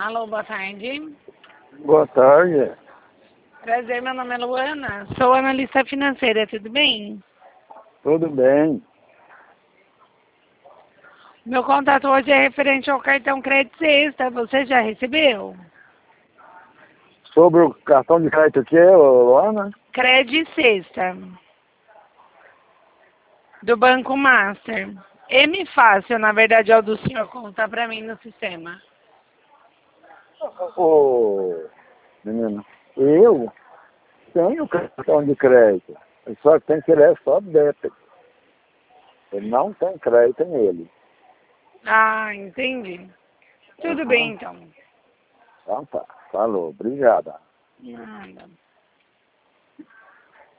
Alô, boa tarde. Boa tarde. Prazer, meu nome é Luana. Sou analista financeira, tudo bem? Tudo bem? Meu contato hoje é referente ao cartão Crédito Sexta. Você já recebeu? Sobre o cartão de crédito aqui, Luana? Crédito Sexta. Do Banco Master. M Fácil, na verdade, é o do senhor contar para mim no sistema. Ô, menino, eu tenho cartão de crédito. Só que tem que ele é só débito. Ele não tem crédito nele. Ah, entendi. Tudo bem, então. Então tá. Falou. Obrigada. Nada.